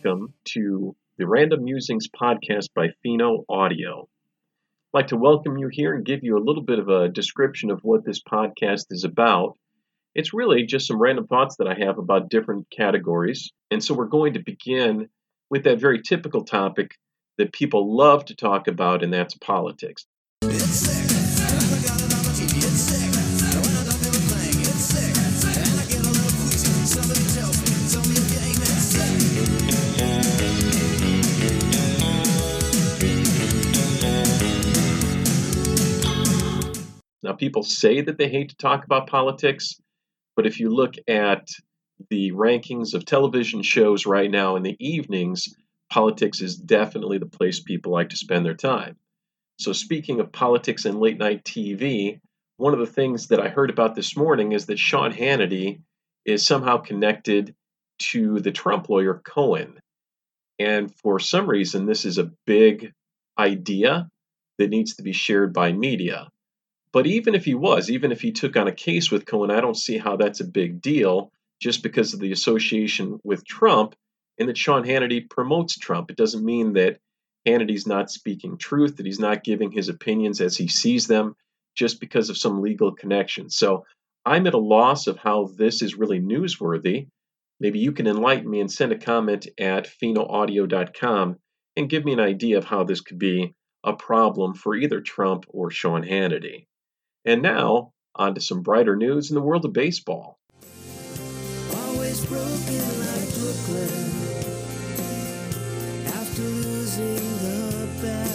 welcome to the Random Musings podcast by Pheno Audio. I'd like to welcome you here and give you a little bit of a description of what this podcast is about. It's really just some random thoughts that I have about different categories. And so we're going to begin with that very typical topic that people love to talk about, and that's politics. Now, people say that they hate to talk about politics, but if you look at the rankings of television shows right now in the evenings, politics is definitely the place people like to spend their time. So speaking of politics and late night TV, one of the things that I heard about this morning is that Sean Hannity is somehow connected to the Trump lawyer Cohen. And for some reason, this is a big idea that needs to be shared by media. But even if he took on a case with Cohen, I don't see how that's a big deal just because of the association with Trump and that Sean Hannity promotes Trump. It doesn't mean that Hannity's not speaking truth, that he's not giving his opinions as he sees them just because of some legal connection. So I'm at a loss of how this is really newsworthy. Maybe you can enlighten me and send a comment at phenoaudio.com and give me an idea of how this could be a problem for either Trump or Sean Hannity. And now, on to some brighter news in the world of baseball. Always broken like Brooklyn after losing the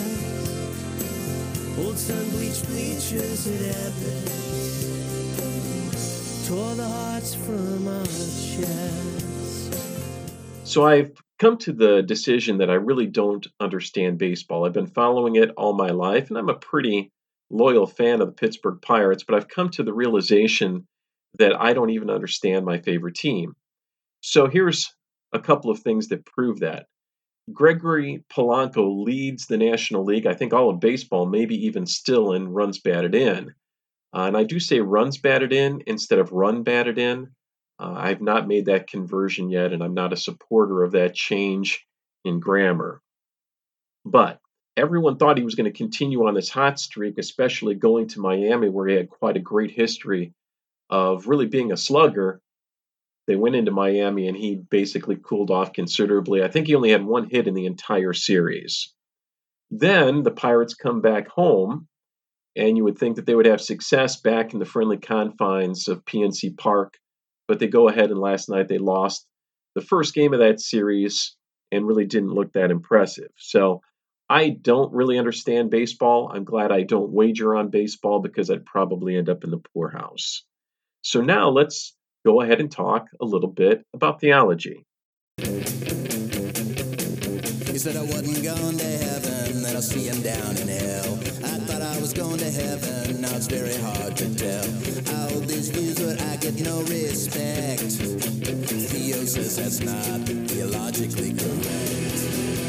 bet. Old sun-bleached bleachers at Abbott tore the hearts from our chests. So I've come to the decision that I really don't understand baseball. I've been following it all my life, and I'm a pretty loyal fan of the Pittsburgh Pirates, but I've come to the realization that I don't even understand my favorite team. So here's a couple of things that prove that. Gregory Polanco leads the National League, I think all of baseball, maybe even still in runs batted in. And I do say runs batted in instead of run batted in. I've not made that conversion yet, and I'm not a supporter of that change in grammar. But everyone thought he was going to continue on this hot streak, especially going to Miami, where he had quite a great history of really being a slugger. They went into Miami, and he basically cooled off considerably. I think he only had one hit in the entire series. Then the Pirates come back home, and you would think that they would have success back in the friendly confines of PNC Park, but they go ahead, and last night they lost the first game of that series and really didn't look that impressive. So I don't really understand baseball. I'm glad I don't wager on baseball because I'd probably end up in the poorhouse. So now let's go ahead and talk a little bit about theology. He said I wasn't going to heaven, that I'll see him down in hell. I thought I was going to heaven, now it's very hard to tell. I hold these views, but I get no respect. Theo says that's not theologically correct.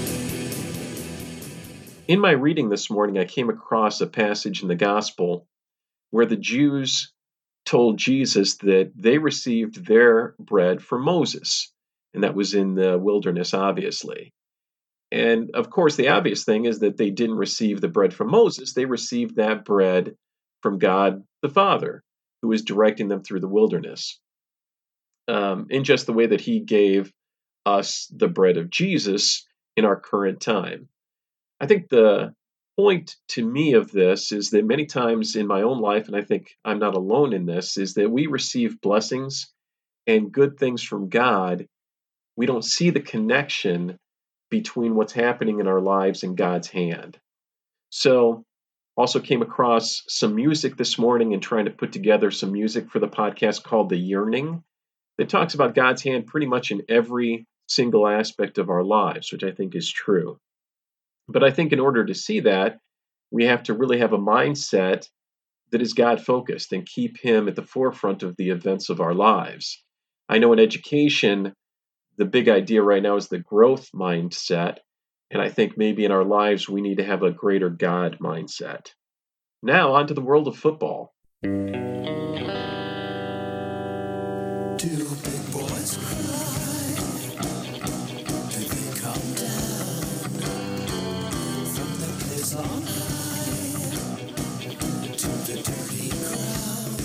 In my reading this morning, I came across a passage in the gospel where the Jews told Jesus that they received their bread from Moses, and that was in the wilderness, obviously. And of course, the obvious thing is that they didn't receive the bread from Moses. They received that bread from God the Father, who was directing them through the wilderness, in just the way that he gave us the bread of Jesus in our current time. I think the point to me of this is that many times in my own life, and I think I'm not alone in this, is that we receive blessings and good things from God. We don't see the connection between what's happening in our lives and God's hand. So also came across some music this morning and trying to put together some music for the podcast called The Yearning that talks about God's hand pretty much in every single aspect of our lives, which I think is true. But I think in order to see that, we have to really have a mindset that is God-focused and keep him at the forefront of the events of our lives. I know in education, the big idea right now is the growth mindset, and I think maybe in our lives we need to have a greater God mindset. Now, on to the world of football. Two big boys cry. They think song. To the dirty crowd.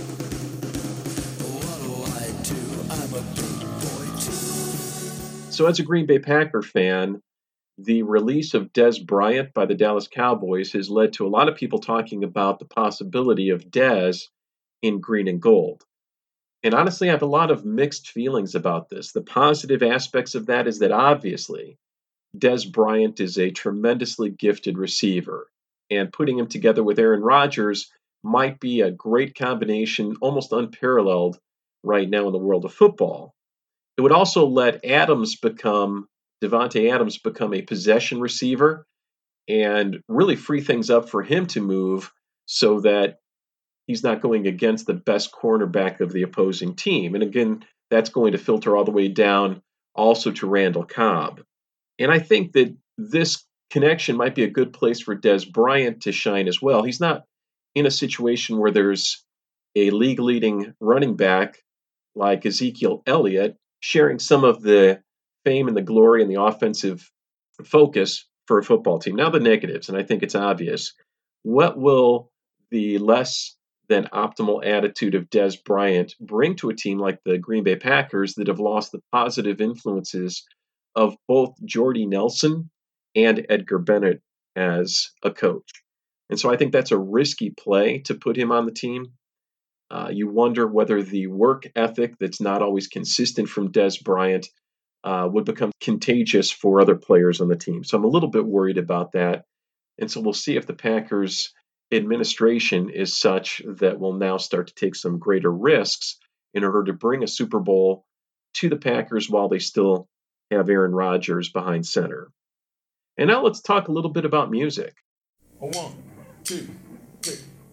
What do I do? I'm a big boy too. So as a Green Bay Packer fan, the release of Dez Bryant by the Dallas Cowboys has led to a lot of people talking about the possibility of Dez in green and gold. And honestly, I have a lot of mixed feelings about this. The positive aspects of that is that obviously Dez Bryant is a tremendously gifted receiver, and putting him together with Aaron Rodgers might be a great combination, almost unparalleled right now in the world of football. It would also let Devontae Adams become a possession receiver and really free things up for him to move so that he's not going against the best cornerback of the opposing team. And again, that's going to filter all the way down also to Randall Cobb. And I think that this connection might be a good place for Dez Bryant to shine as well. He's not in a situation where there's a league-leading running back like Ezekiel Elliott sharing some of the fame and the glory and the offensive focus for a football team. Now the negatives, and I think it's obvious. What will the less than optimal attitude of Dez Bryant bring to a team like the Green Bay Packers that have lost the positive influences of both Jordy Nelson and Edgar Bennett as a coach? And so I think that's a risky play to put him on the team. You wonder whether the work ethic that's not always consistent from Dez Bryant would become contagious for other players on the team. So I'm a little bit worried about that. And so we'll see if the Packers administration is such that we'll now start to take some greater risks in order to bring a Super Bowl to the Packers while they still have Aaron Rodgers behind center. And now let's talk a little bit about music. 1, 2, 3.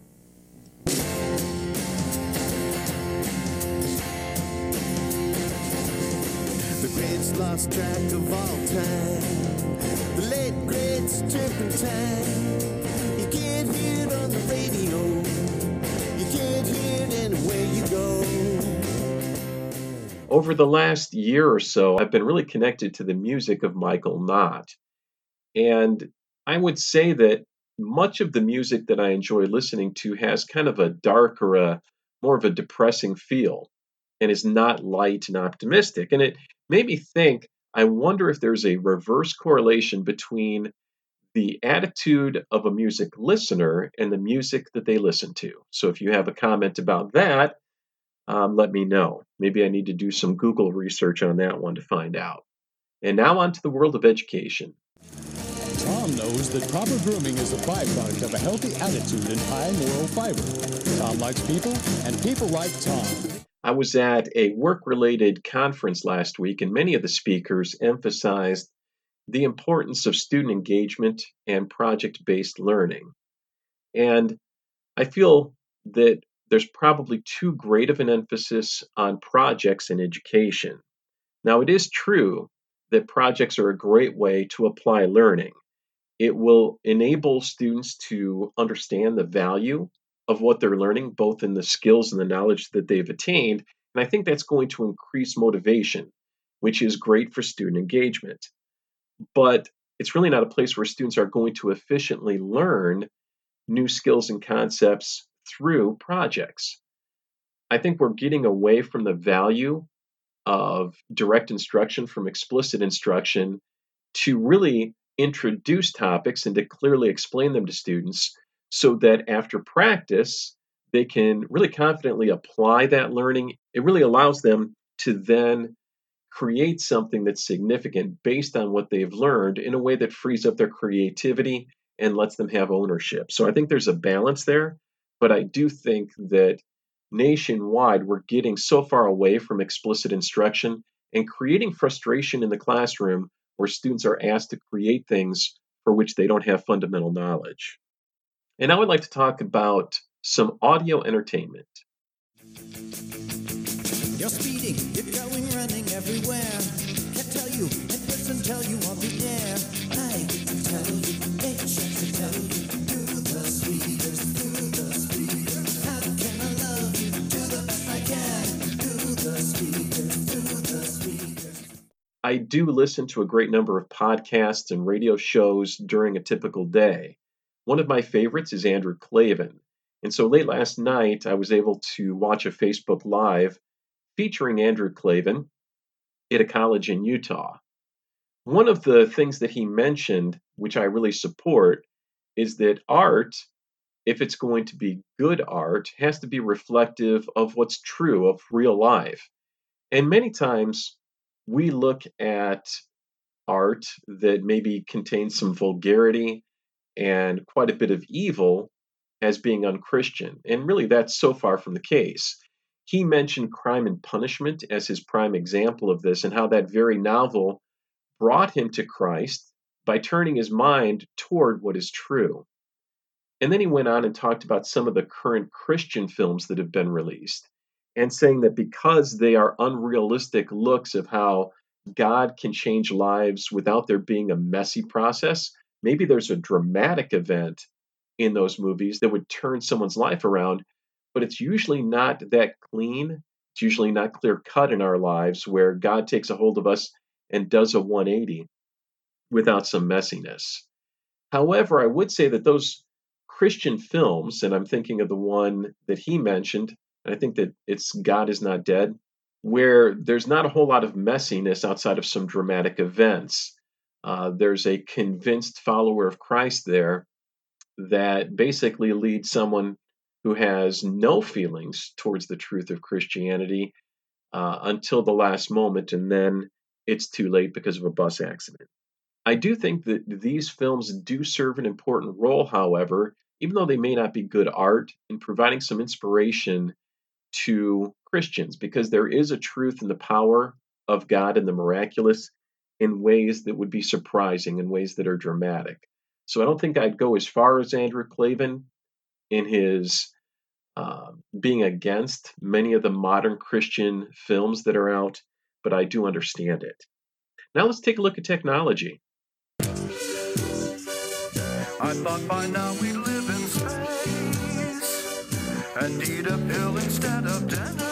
The greats lost track of all time. The late greats turpentine. You can't hear it on the radio. You can't hear it anywhere you go. Over the last year or so, I've been really connected to the music of Michael Knott. And I would say that much of the music that I enjoy listening to has kind of a dark or a more of a depressing feel and is not light and optimistic. And it made me think, I wonder if there's a reverse correlation between the attitude of a music listener and the music that they listen to. So if you have a comment about that, let me know. Maybe I need to do some Google research on that one to find out. And now on to the world of education. Tom knows that proper grooming is a byproduct of a healthy attitude and high moral fiber. Tom likes people, and people like Tom. I was at a work-related conference last week, and many of the speakers emphasized the importance of student engagement and project-based learning. And I feel that there's probably too great of an emphasis on projects in education. Now, it is true that projects are a great way to apply learning. It will enable students to understand the value of what they're learning, both in the skills and the knowledge that they've attained. And I think that's going to increase motivation, which is great for student engagement. But it's really not a place where students are going to efficiently learn new skills and concepts through projects. I think we're getting away from the value of direct instruction from explicit instruction to really introduce topics and to clearly explain them to students so that after practice, they can really confidently apply that learning. It really allows them to then create something that's significant based on what they've learned in a way that frees up their creativity and lets them have ownership. So I think there's a balance there, but I do think that nationwide, we're getting so far away from explicit instruction and creating frustration in the classroom where students are asked to create things for which they don't have fundamental knowledge. And now I'd like to talk about some audio entertainment. You're speeding, you're going running everywhere. Can't tell you, it doesn't tell you on the air. I can tell you, it should tell you. Do the speakers, do the speakers. How can I love you? Do the best I can. Do the speakers, do the speakers. I do listen to a great number of podcasts and radio shows during a typical day. One of my favorites is Andrew Klavan. And so late last night, I was able to watch a Facebook Live featuring Andrew Klavan at a college in Utah. One of the things that he mentioned, which I really support, is that art, if it's going to be good art, has to be reflective of what's true, of real life. And many times we look at art that maybe contains some vulgarity and quite a bit of evil as being unchristian. And really, that's so far from the case. He mentioned Crime and Punishment as his prime example of this, and how that very novel brought him to Christ by turning his mind toward what is true. And then he went on and talked about some of the current Christian films that have been released, and saying that because they are unrealistic looks of how God can change lives without there being a messy process, maybe there's a dramatic event in those movies that would turn someone's life around, but it's usually not that clean. It's usually not clear cut in our lives where God takes a hold of us and does a 180 without some messiness. However, I would say that those Christian films, and I'm thinking of the one that he mentioned, and I think that it's God Is Not Dead, where there's not a whole lot of messiness outside of some dramatic events. There's a convinced follower of Christ there that basically leads someone who has no feelings towards the truth of Christianity until the last moment, and then it's too late because of a bus accident. I do think that these films do serve an important role, however, even though they may not be good art, in providing some inspiration to Christians, because there is a truth in the power of God and the miraculous in ways that would be surprising, in ways that are dramatic. So I don't think I'd go as far as Andrew Klavan in his being against many of the modern Christian films that are out, but I do understand it. Now let's take a look at technology. I thought by now we live in space and eat a pill instead of dinner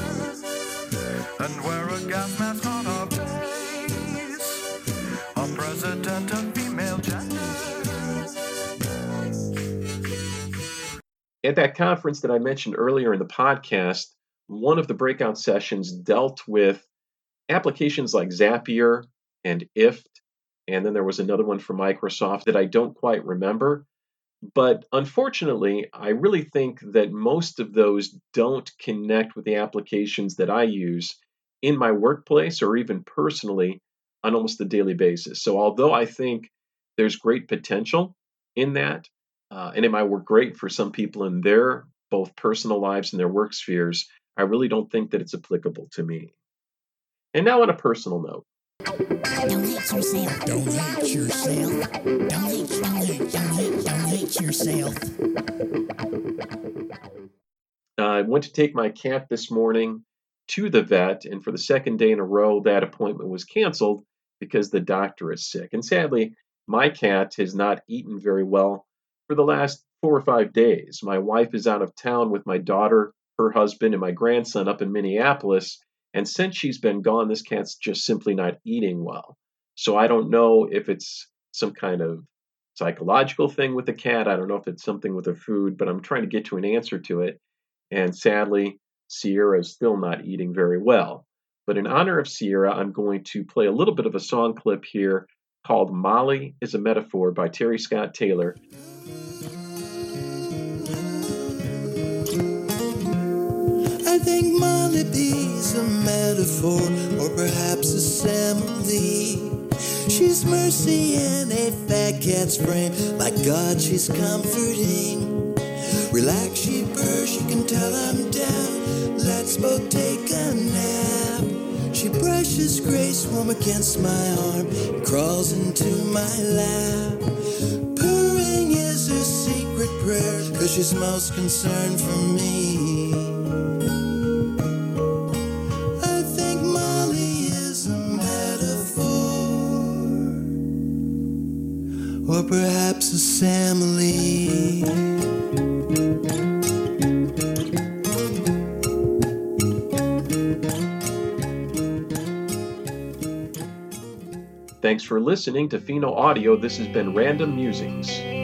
and wear a gas mask on our face, a president of female gender. At that conference that I mentioned earlier in the podcast, one of the breakout sessions dealt with applications like Zapier and IFT, and then there was another one from Microsoft that I don't quite remember. But unfortunately, I really think that most of those don't connect with the applications that I use in my workplace or even personally on almost a daily basis. So although I think there's great potential in that, and it might work great for some people in their both personal lives and their work spheres, I really don't think that it's applicable to me. And now on a personal note. Don't hate yourself. Don't hate yourself. Don't hate yourself. I went to take my cat this morning to the vet, and for the second day in a row, that appointment was canceled because the doctor is sick. And sadly, my cat has not eaten very well for the last 4 or 5 days. My wife is out of town with my daughter, her husband, and my grandson up in Minneapolis. And since she's been gone, this cat's just simply not eating well. So I don't know if it's some kind of psychological thing with the cat. I don't know if it's something with the food, but I'm trying to get to an answer to it. And sadly, Sierra is still not eating very well. But in honor of Sierra, I'm going to play a little bit of a song clip here called Molly is a Metaphor by Terry Scott Taylor. I think Molly B's a metaphor, or perhaps a simile. She's mercy in a fat cat's frame. Like God, she's comforting. Relax, she purrs, she can tell I'm down. Let's both take a nap. She brushes Grace warm against my arm and crawls into my lap. Purring is her secret prayer, 'cause she's most concerned for me. Or perhaps a simile. Thanks for listening to Pheno Audio. This has been Random Musings.